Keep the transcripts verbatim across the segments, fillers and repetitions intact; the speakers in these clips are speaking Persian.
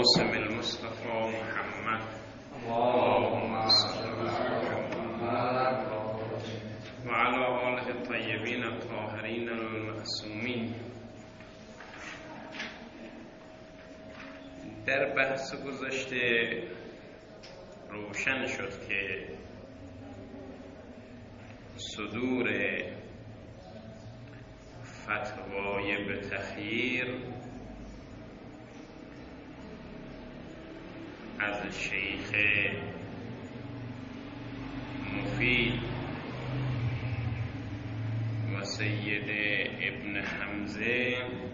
القاسم المصطفى محمد اللهم صل على محمد وعلى آله الطیبین الطاهرین المعصومین. در بحث گذشته روشن شد که صدور فتوای به تخییر از شیخ مفید و سید ابن حمزه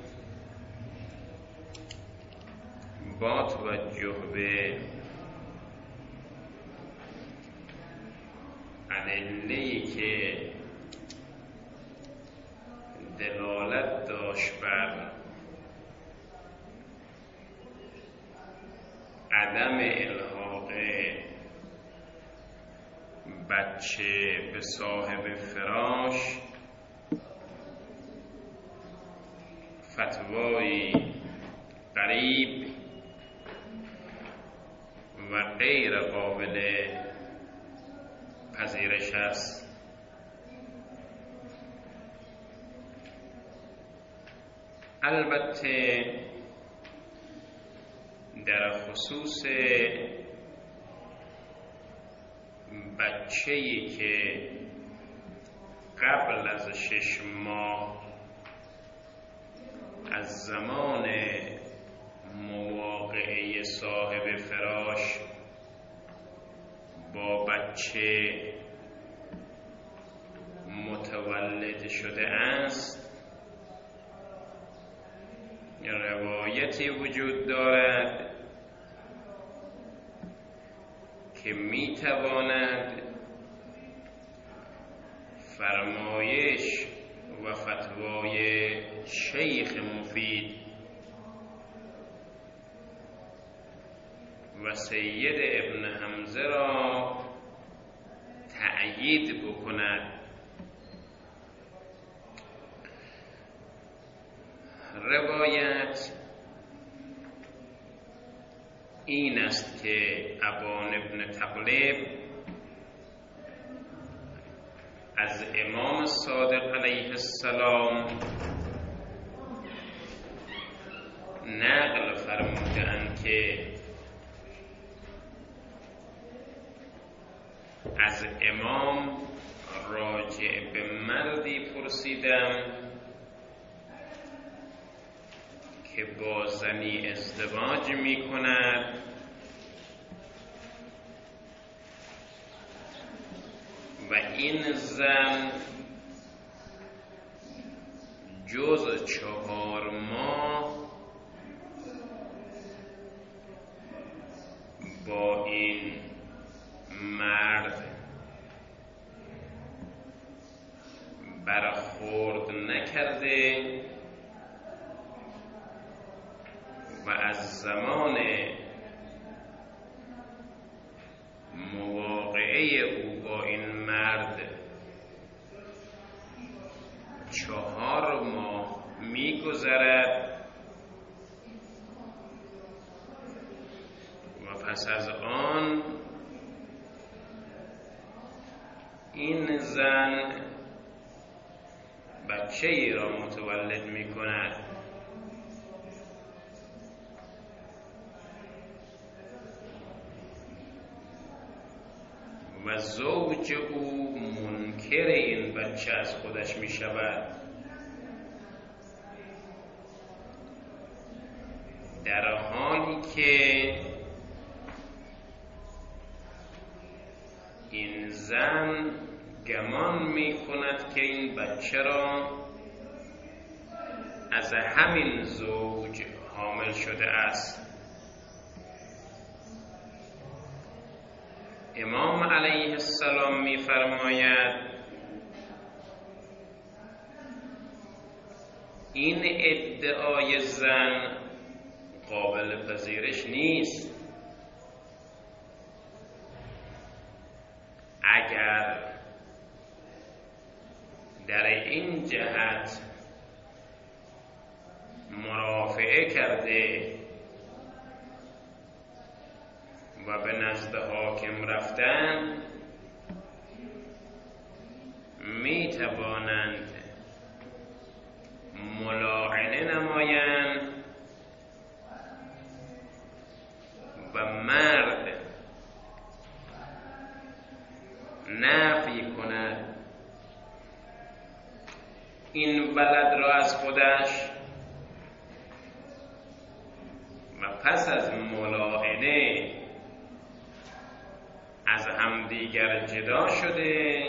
با توجه به ادله‌ای که دلالت داشت بر عدم الحاق بچه به صاحب فراش، فتوایی غریب و غیر قابل پذیرش است. البته در خصوص بچه‌ای که قبل از شش ماه از زمان مواقعه صاحب فراش با بچه متولد شده است، روایتی وجود دارد که می تواند فرمایش و فتوای شیخ مفید و سید ابن حمزه را تأیید بکند. روایت این است که ابان ابن تغلب از امام صادق علیه السلام نقل فرمودند که از امام راجع به مردی پرسیدم که با زنی ازدواج می کند و این زن جز چهار ماه با این مرد برخورد نکرده و از زمان مواقعه او با این مرد چهار ماه می‌گذرد و پس از آن این زن بچه‌ای را متولد می‌کند. و زوج او منکر این بچه از خودش می شود، در حالی که این زن گمان می کند که این بچه را از همین زوج حامل شده است. امام علیه السلام می فرماید این ادعای زن قابل پذیرش نیست. اگر در این جهت مرافعه کرده و به نزد حاکم رفتن می توانند ملاعنه نمایند و مرد نفی کند این ولد را از خودش و پس از ملاعنه از همدیگر جدا شده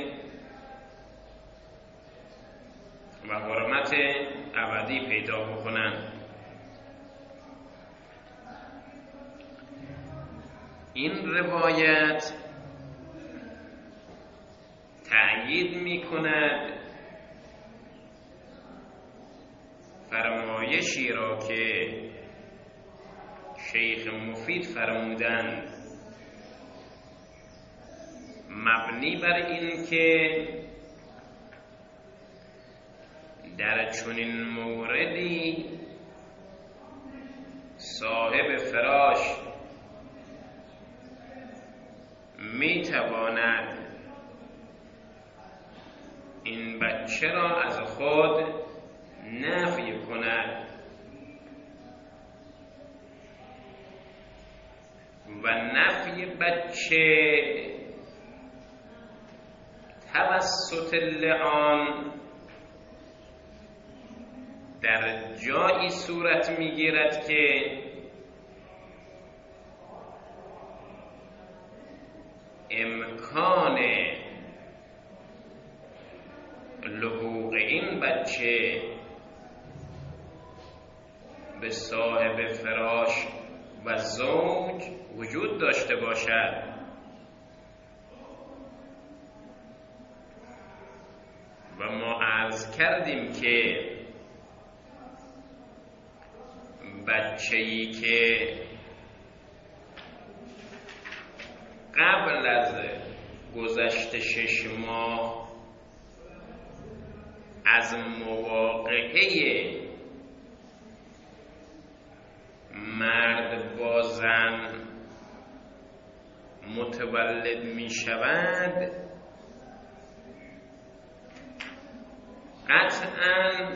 و حرمت ابدی پیدا بکنند. این روایت تأیید می کند فرمایشی را که شیخ مفید فرمودند مبنی بر این که در چنین موردی صاحب فراش می تواند این بچه را از خود نفی کند و نفی بچه توسط لعان در جایی صورت میگیرد که امکان لحوق این بچه به صاحب فراش و زوج وجود داشته باشد و ما عرض کردیم که بچه‌ای که قبل از گذشت شش ماه از مواقعه مرد با زن متولد می شود قطعاً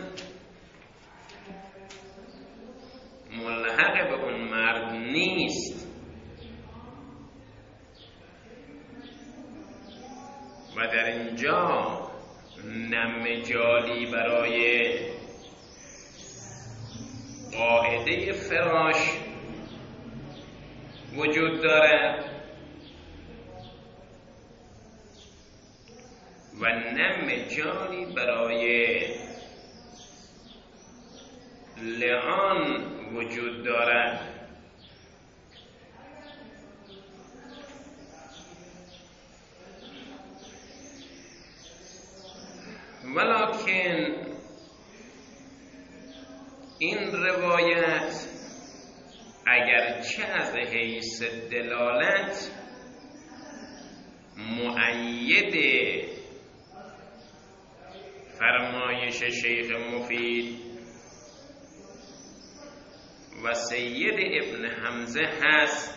ملحق به اون مرد نیست و در اینجا نه مجالی برای قاعده فراش وجود دارد و نه مجالی برای لعان وجود دارد. ولکن این روایت اگرچه از حیث دلالت مؤید فرمایش شیخ مفید و سید ابن حمزه هست،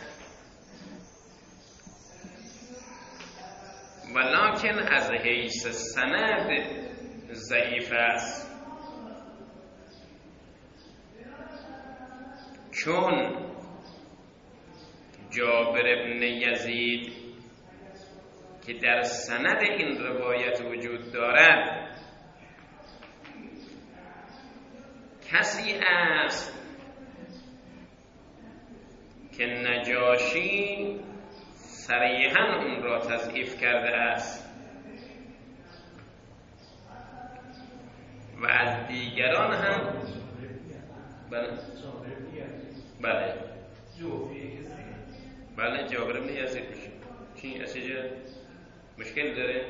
ولکن از حیث سند ضعیف است، چون جابر ابن یزید که در سند این روایت وجود دارد کسی است که نجاشی صریحاً اون را تضعیف کرده است و از دیگران هم بله بله بله جابر بن یزید میشه چی اسیجا مشکل داره؟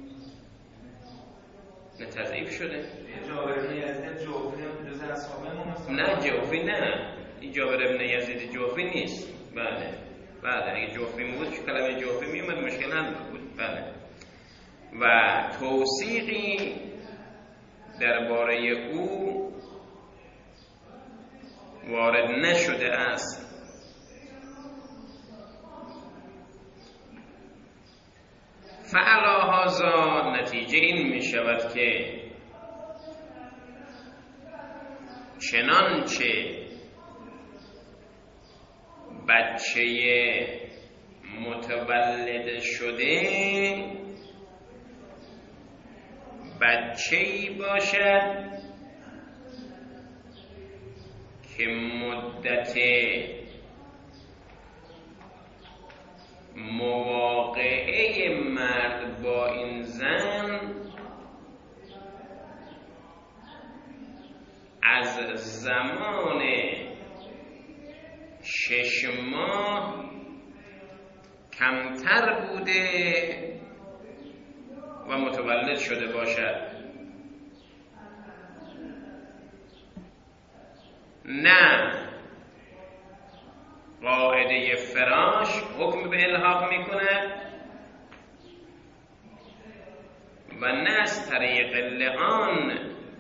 نه تضعیف شده؟ جابر بن یزید جوفی جز اصحاب ما نه جوفی نه، این جابر بن یزید جوفی نیست. بله بله اگه جوفی بود که کلمه جوفی میومد مشکل هم بود. بله و توثیقی درباره او وارد نشده است فعلی هذا نتیجه این می شود که چنانچه بچه متولد شده بچه‌ای باشد که مدت مواقعه مرد با این زن از زمان شش ماه کمتر بوده و متولد شده باشد. نه قاعده فراش حکم به الحاق می کند و نه از طریق لعان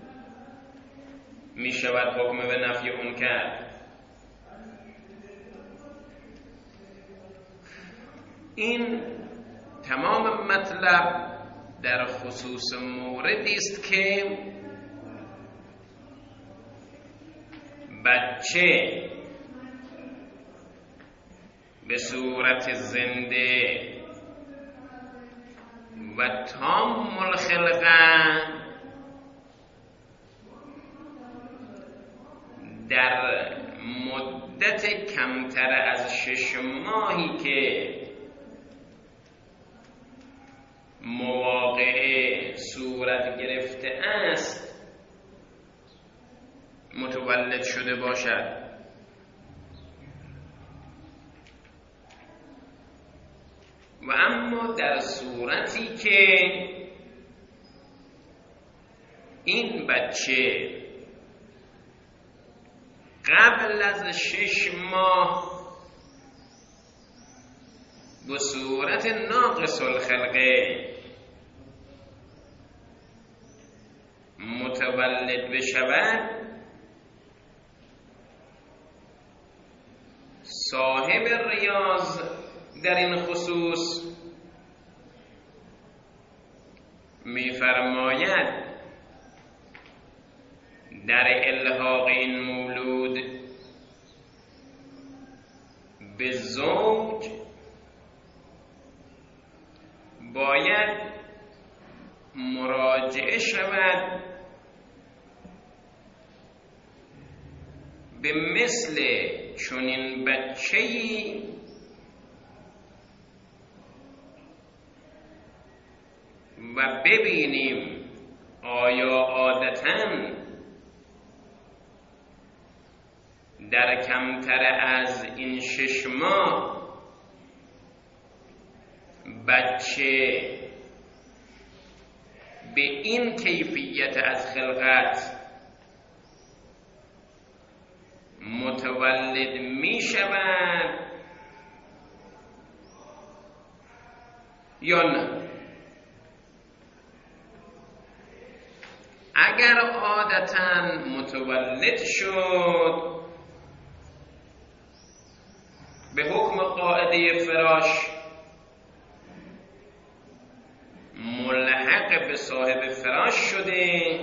می شود حکم به نفی اون کرد. این تمام مطلب در خصوص موردی است که بچه به صورت زنده و تام الخلقه در مدت کمتر از شش ماهی که مواقع صورت گرفته است متولد شده باشد. و اما در صورتی که این بچه قبل از شش ماه به صورت ناقص الخلقه متولد بشود، صاحب ریاض در این خصوص می‌فرماید در الحاق این مولود به زوج باید مراجعه شود به مثل چنین بچه‌ای و ببینیم آیا عادتاً در کمتر از این شش ماه بچه به این کیفیت از خلقت متولد می شود یا نه. اگر عادتاً متولد شد به حکم قاعده فراش ملحق به صاحب فراش شده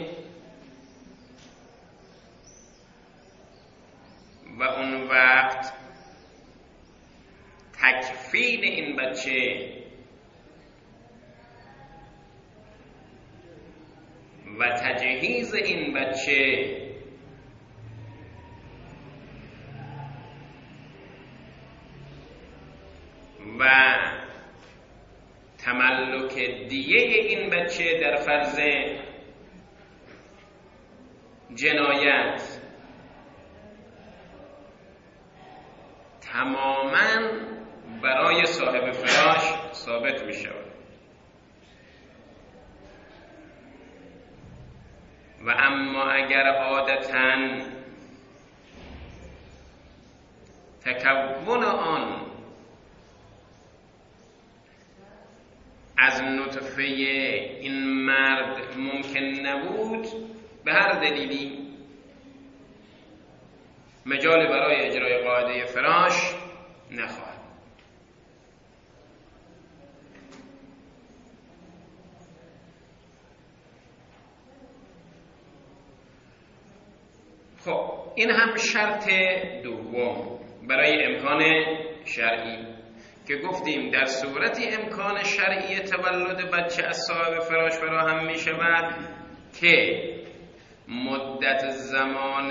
و اون وقت تکفین این بچه و تجهیز این بچه و تملک دیه این بچه در فرض جنایت تماماً برای صاحب فراش ثابت می شود. و اما اگر عادتاً تکون آن از نطفه این مرد ممکن نبود، به هر دلیلی مجال برای اجرای قاعده فراش نخواهد. خب این هم شرط دوم برای امکان شرعی که گفتیم در صورتی امکان شرعی تولد بچه از صاحب فراش فراهم می شود که مدت زمان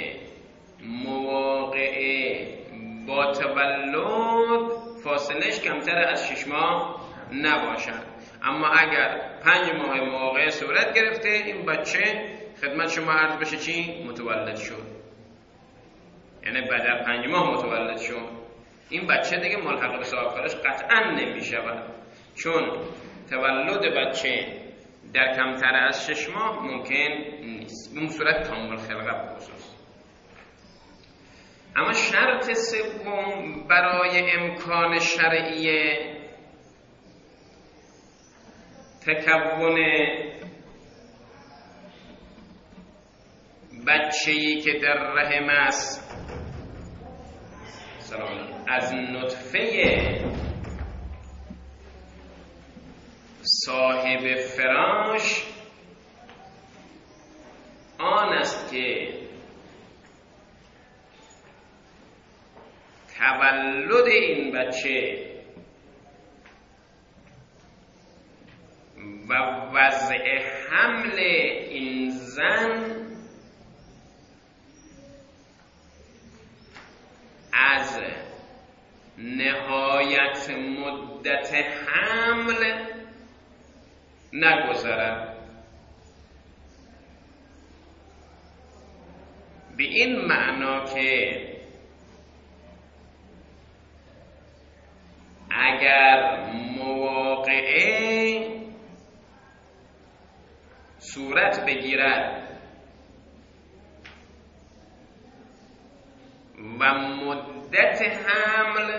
مواقعه با تولد فاصلش کمتر از شش ماه نباشد. اما اگر پنج ماه مواقعه صورت گرفته این بچه خدمت شما عرض بشه چی؟ متولد شد، یعنی بعد از پنج ماه متولد شد، این بچه دیگه ملحق به صاحب فراش قطعا نمی شود، چون تولد بچه در کمتر از شش ماه ممکن نیست، به اون صورت کامل خلقت بخصوص. اما شرط سوم برای امکان شرعی تکون بچه‌ای که در رحم است سلام از نطفه صاحب فراش آن است که تولد این بچه و وضع حمل این زن از نهایت مدت حمل نگذرد. به این معنا که اگر مواقعه صورت بگیرد و مدت حمل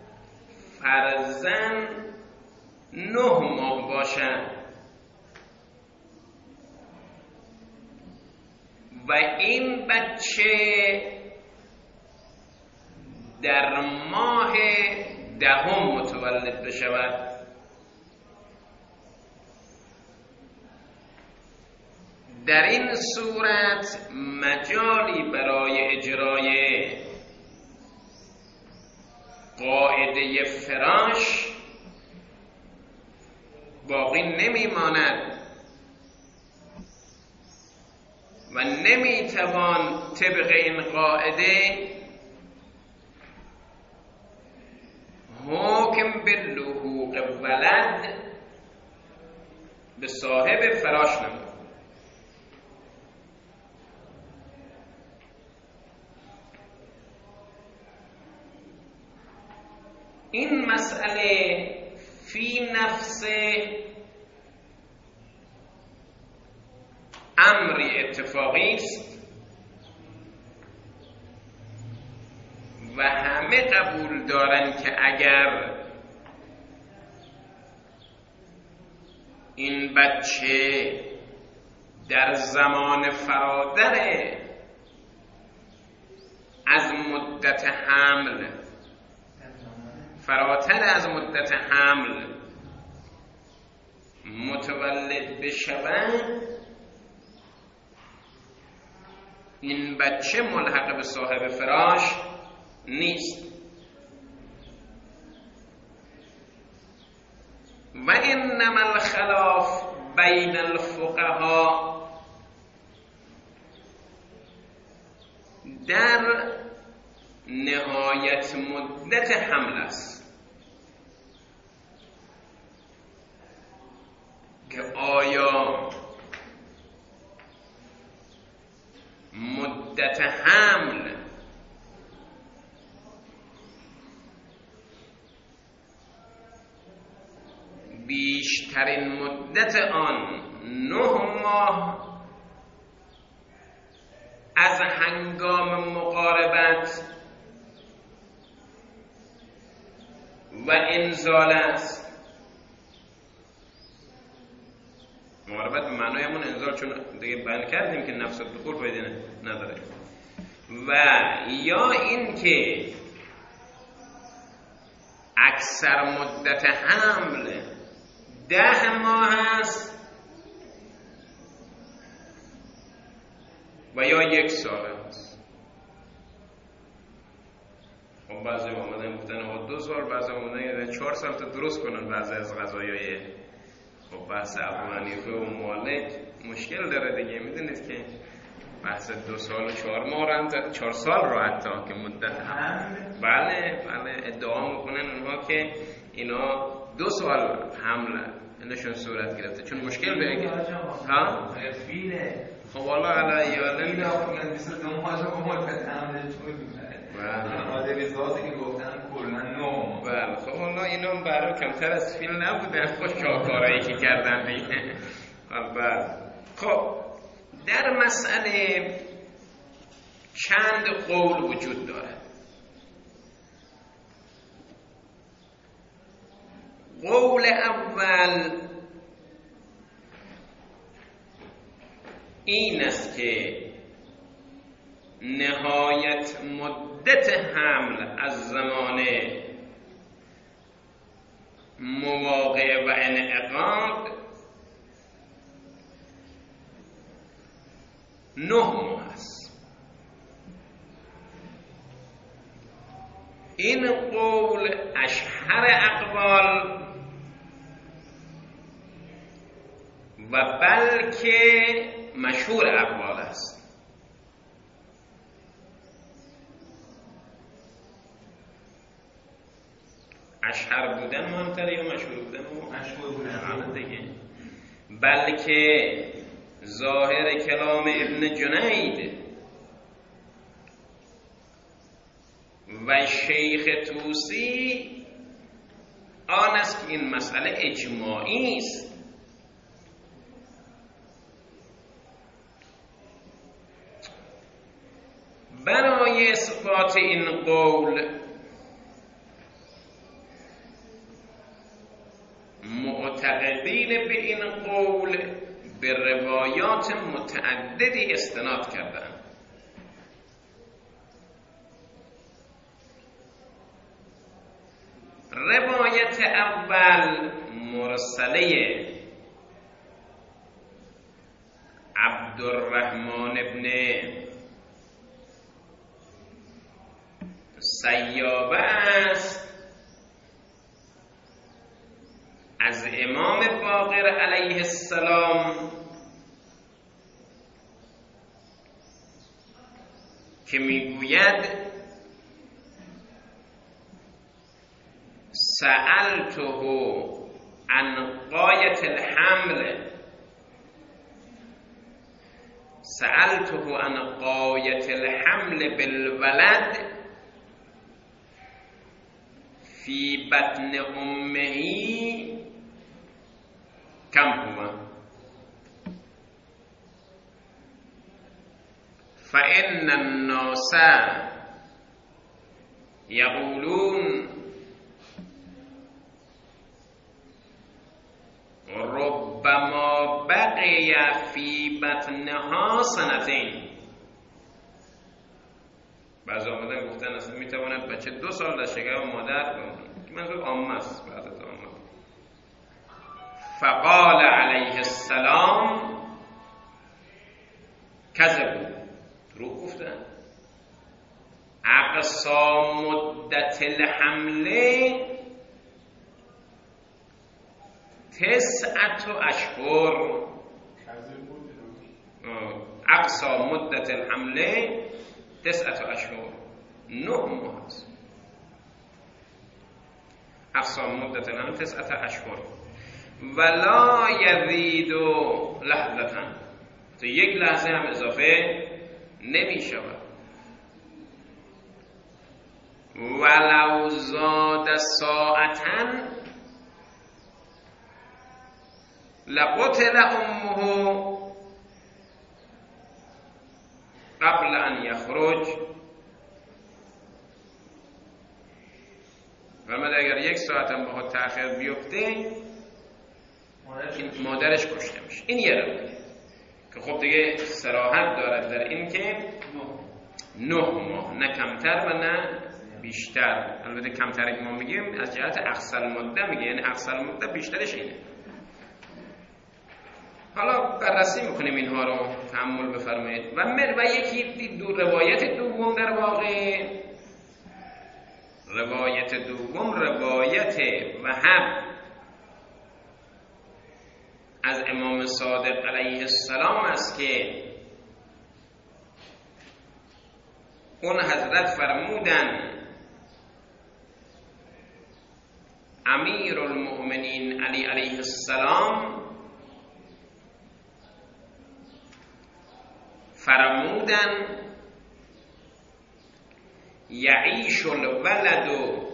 فرضاً نه ماه باشد و این بچه در ماه دهم متولد بشود، در این صورت مجالی برای اجرای قاعده فراش باقی نمی ماند و نمی توان طبق این قاعده حکم به لحوق ولد به صاحب فراش نمود. این مسئله فی نفس امری اتفاقی است و همه قبول دارند که اگر این بچه در زمان فرادر از مدت حمل فراتر از مدت حمل متولد بشود، این بچه ملحق به صاحب فراش نیست. و انما الخلاف بین الفقها در نهایت مدت حمل است که آیا مدت حمل بیشترین مدت آن نه ماه از هنگام مقاربت و انزال است. مقاربت به معنای همون انزال، چون دیگه بیان کردیم که نفس الدخول فایده نداره. و یا این که اکثر مدت حمل ده ماه است و یا یک سال است. خب بعضی اومدن گفتن آقا دو سال، بعضی اومدن چهار سال تا درست کنن بعضی از قضایای. خب بحث ابو حنیفه و مالک مشکل داره دیگه، میدونید که بحث دو سال و چهار ماه رو هم چهار سال رو حتی که مدت هم بله بله ادعا میکنن اونها که اینا دو سال حمل نشون صورت گرفته چون مشکل به ها فیله. خب والا علی یاله فیله آقا میگن بیست و دو ماه رو مدت حمل چون بله آدمیزاتی که گفتن کلا نو. بله خب حالا اینا هم برای کمتر از فیل نبودن، خوش کارهایی که کردن دیگه. بله خب در مسئله چند قول وجود داره. قول اول این است که نهایت مدت حمل از زمان مواقع و انعقاد نه ماه است. این قول اشهر اقوال و بلکه مشهور اقوال است. اشهر بودن مهمتره یا مشهور بودن؟ مشهور بودن دیگه. بلکه ظاهر کلام ابن جنید و شیخ طوسی آن است که این مسئله اجماعی است. برای اثبات این قول معتقدین به این قول به روایات متعددی استناد کردند. روایت اول مرسله عبدالرحمن ابن سیابه است از امام باقر علیه السلام که میگوید سألته عن غایت الحمل سألته عن غایت الحمل بالولد فی بطن امه کم هو فإن الناس یقولون ربما بقی فی بطنها سنتین. بعضی آمدن گفتن اصلا میتواند بچه دو سال در شکم مادر بماند که منظور عامه است. بعد از عامه فقال علیه السلام کذبوا، دروغ گفتن. اقصا مدت الحمله تسعت اشهر. اقصا مدت الحمله تسعت اشهر، نه ماه است. اقصا مدت الحمله تسعت اشهر ولا یزید لحظه، تو یک لحظه هم اضافه نمی شود. ولو زاد ساعتا لقتل امه قبل ان یخرج. فرمود اگر یک ساعت هم با تأخیر بیفته مادرش کشته میشه. این یه روایه که خب دیگه صراحت دارد در این که نه ماه، نه کمتر و نه بیشتر. البته کمتر که ما میگیم از جهت اقصی المده میگه، یعنی اقصی المده بیشترش اینه. حالا بررسی میکنیم اینها رو، تأمل بفرمایید. و مر و یکی دو روایت دوم در واقع روایت دوم روایت وهب از امام صادق علیه السلام است که اون حضرت فرمودن امیر المؤمنین علی علیه السلام فرمودن یعیش الولد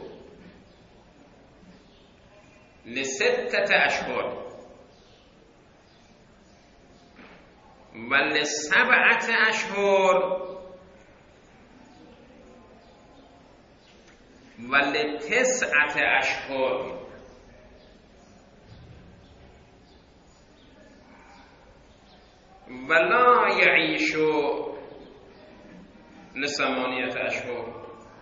لستة اشهر و لسبعة اشهر و لتسعة اشهر ولا یعیش لثمانیة اشهر.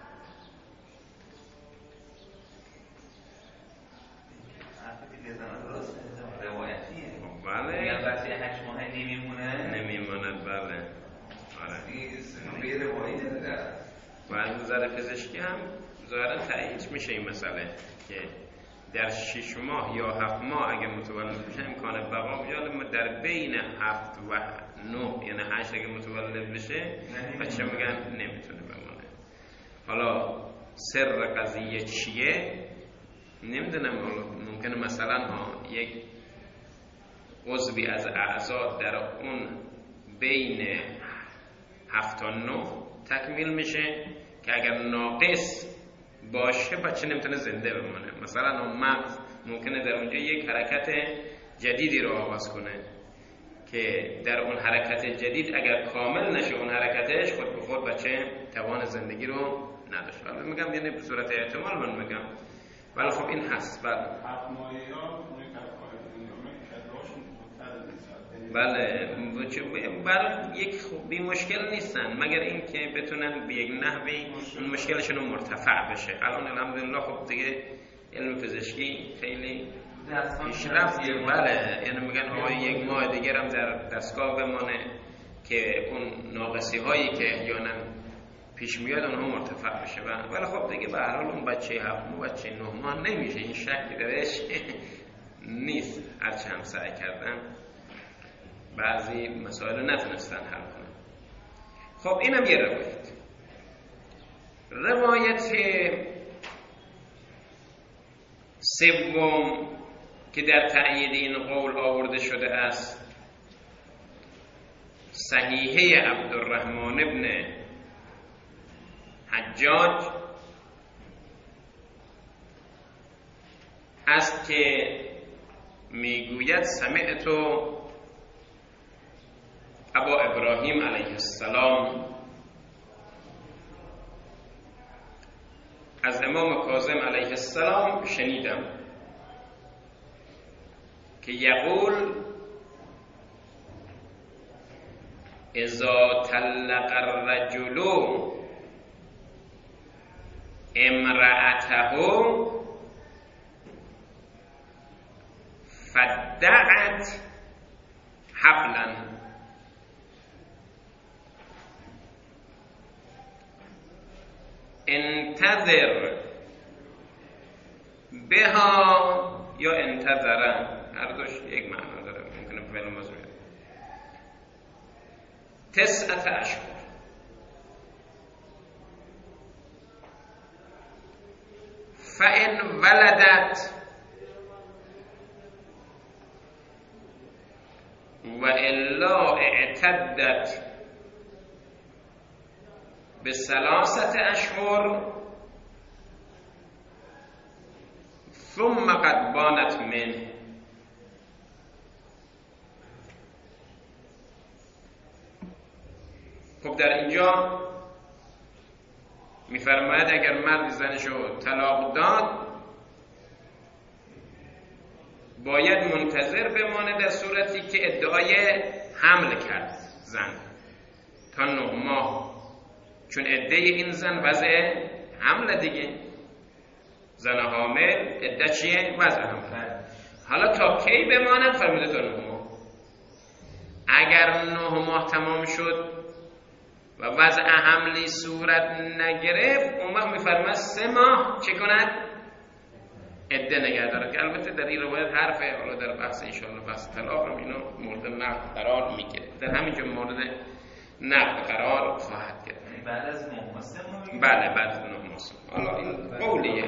بله یا بچه هشت ماه نمیمونه نمیموند. بله آره یه روایی داره. و از نظر پزشکی هم ظاهرا تأیید میشه این مسئله که در شش ماه یا هفت ماه اگه متولد بشه امکان بقا بیاد، در بین هفت و نه یعنی هشت اگه متولد بشه بچه میگن نمیتونه بمونه. حالا سر قضیه چیه نمیدونم، ممکنه مثلا ها یک عضوی از اعضا در اون بین هفت تا نه تکمیل میشه که اگر ناقص باشه بچه نمیتونه زنده بمونه. مثلا اون مغز ممکنه در اونجا یک حرکت جدیدی رو آغاز کنه که در اون حرکت جدید اگر کامل نشه اون حرکتش، خود به خود بچه توان زندگی رو نداشت. حالا میگم یعنی به صورت احتمال من میگم، ولی خب این هست. بله بله برای یک خوبی مشکل نیستن مگر این که بتونن به یک نحوی اون مشکلشون رو مرتفع بشه. الان الحمدلله خب دیگه علم پزشکی خیلی پیشرفت. بله یعنی میگن آقا یک ماه دیگه هم در دستگاه بمانه که اون ناقصی هایی که احیانا پیش میاد اونها مرتفع بشه. ولی خب دیگه به هر حال اون بچه هفت ماه بچه نه ماه نمیشه، این شکی درش نیست. هرچه هم سعی کردم بعضی مسائل نتونستن حل کنن. خب اینم یه روایت. روایت سوم که در تأیید این قول آورده شده است صحیحه عبدالرحمن ابن حجاج است که میگوید سمعت ابا ابراهیم علیه السلام از امام کاظم علیه السلام شنیدم که یقول اذا طلق الرجل امرأته فدعت حبلا انتظر بها یا انتظره، هر دوش یک معنا داره، ممکنه فعل ماضی بیاد. تسعة اشهر فإن ولدت وإلا اعتدت بثلاثة اشهر ثم قد بانت منه. خب در اینجا میفرماید اگر مرد زنشو طلاق داد باید منتظر بمانه در صورتی که ادعای حمل کرد زن تا نه ماه، چون ادعای این زن وضع حمل دیگه، زن حامل ادعا چیه؟ وضع حمل. حالا تا کی بماند؟ فرموده تا نه ماه. اگر نه ماه تمام شد و وضع حملی صورت نگرفت، اون وقت میفرماید سه ماه چه کند؟ عده نگه دارد. که البته در این روایت حرفه، حالا در بحث انشاءالله بحث طلاق هم اینو مورد نقد قرار میگیره، در همینجا مورد نقد قرار خواهد گرفت. بعد از نه ماه سه ماه. بله بعد از نه ماه. حالا این قولیه.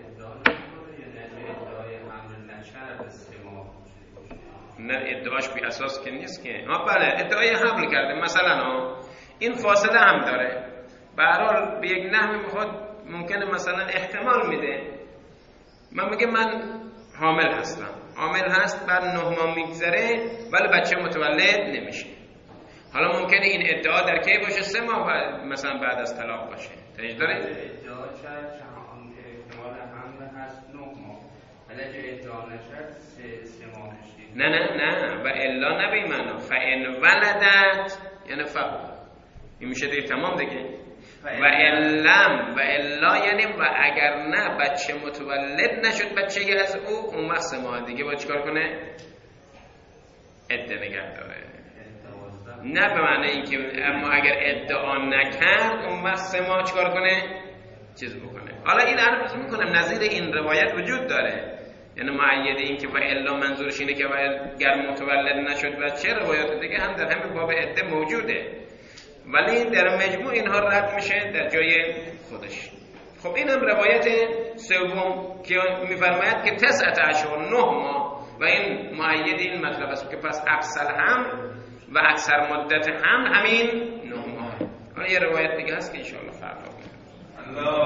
نه ادعاش بی اساس که نیست که. ها بله ادعای حمل کرده مثلا ها این فاصله هم داره، به هر حال به یک نحوی میخواد ممکنه مثلا احتمال میده، من میگه من حامل هستم، حامل هست بعد نه ماه میگذره ولی بچه متولد نمیشه. حالا ممکنه این ادعا در کی باشه؟ سه ماه بعد مثلا بعد از طلاق باشه. تایید داره؟ ادعا شد هم که احتمال حمل هست نه ماه، ولی اگه ادعا نشد سه سه ماه میشه. نه نه نه و الا نه به این معنا فان ولدت یعنی فقط این میشه دیگه تمام دیگه. و علم و الا یعنی و اگر نه بچه متولد نشد بچه از او، اون وقت سه ماه دیگه با چیکار کنه؟ عده نگه داره. نه به معنی اینکه اما اگر ادعا نکرد اون وقت سه ماه چیکار کنه؟ چیز بکنه. حالا این عرض میکنم نظیر این روایت وجود داره، یعنی معید این که و الا منظورش اینه که اگر متولد نشد بچه، روایات دیگه هم در همین باب عده موجوده، ولی در مجموع اینها رد میشه در جای خودش. خب این هم روایت سوم که میفرماید که تسعت اشهر نه ماه و این معید این مطلب است که پس اکثر هم و اکثر مدت هم همین نه ماه. حالا یه روایت دیگه هست که ان شاء الله فردا